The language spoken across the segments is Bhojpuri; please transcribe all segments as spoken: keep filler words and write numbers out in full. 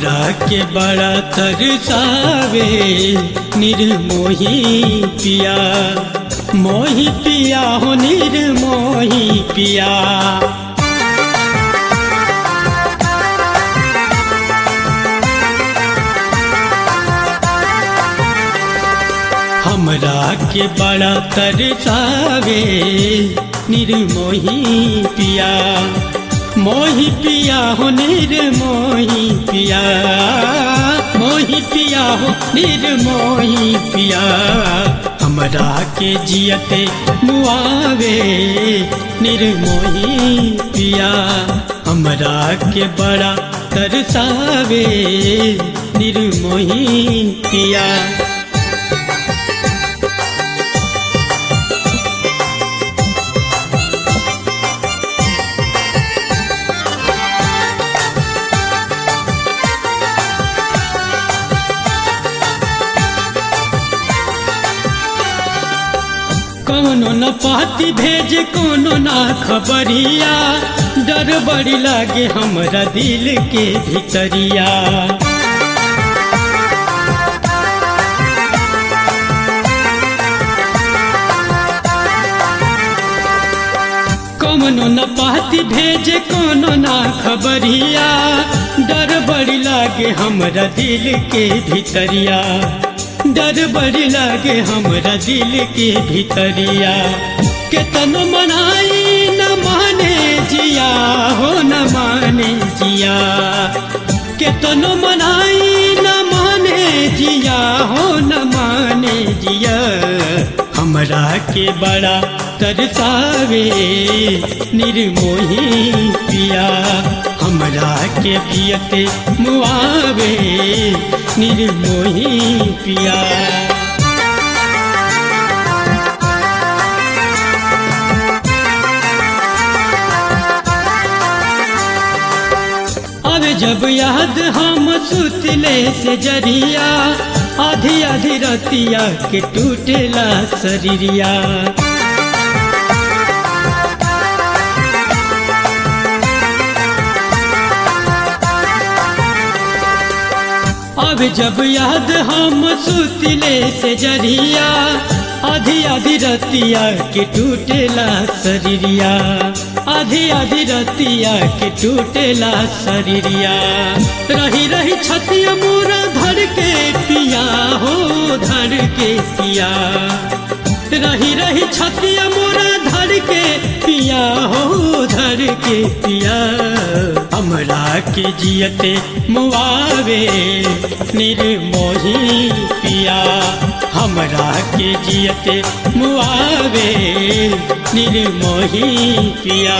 हमरा के बड़ा तरसावे निर्मोही पिया, मोही पिया हो निर्मोही पिया। हमरा के बड़ा तरसावे निर्मोही पिया, मोही पिया हो निर्मोही पिया, मोही पिया हो निर्मोही पिया। हमरा के जियते मुआवे निर्मोही पिया, हमरा के बड़ा तरसावे निर्मोही पिया। कोनो न पाती भेज कोनो ना खबरिया, डर बड़ी लागे हमरा दिल के भीतरिया। कोनो न पाती भेज कोनो ना खबरिया, डर बड़ी लागे हमरा दिल के भीतरिया, डर बड़ी लागे हमरा दिल के भीतरिया। केतन मनाई न माने जिया हो न माने जिया, केतन मनाई न माने जिया हो न माने जिया। हमरा के बड़ा तरसावे निर्मोही पिया, हमरा के पियते मुआवे निर्मोही पिया। अब जब याद हम सुतले से जरिया, आधी आधी रतिया के टूटेला शरीरिया। अब जब याद हम सुतले से जरिया, आधी आधी रतिया के टूटेला शरीरिया, आधी आधी रतिया के टूटेला शरीरिया। रही रही छतिया मोरा धर के पिया हो धर के पिया, रही रही छतिया मोरा धर के पिया हो धर के पिया। हमरा के जियते मुआवे निर्मोही पिया, हमरा के जियते मुआवे निर्मोही पिया।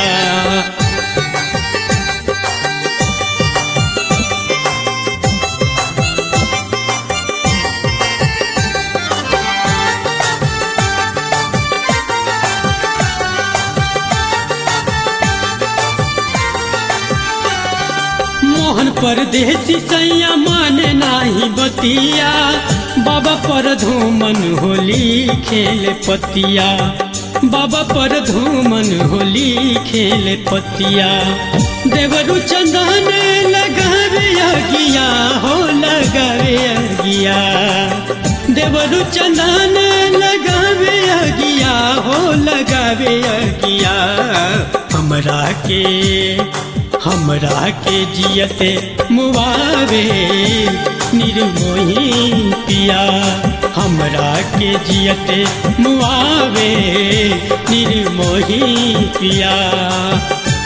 मोहन परदेसी सैया माने नाही बतिया, बाबा पर धूमन होली खेल पतिया, बाबा पर धूमन होली खेल पतिया। देवरु चंदन लगावे अगिया हो लगावे अगिया, देवरु चंदन लगावे अगिया हो लगावे अगिया। हमरा के हमरा के जियते मुआवे निर्मोही पिया, हमरा के जियते मुआवे निर्मोही पिया।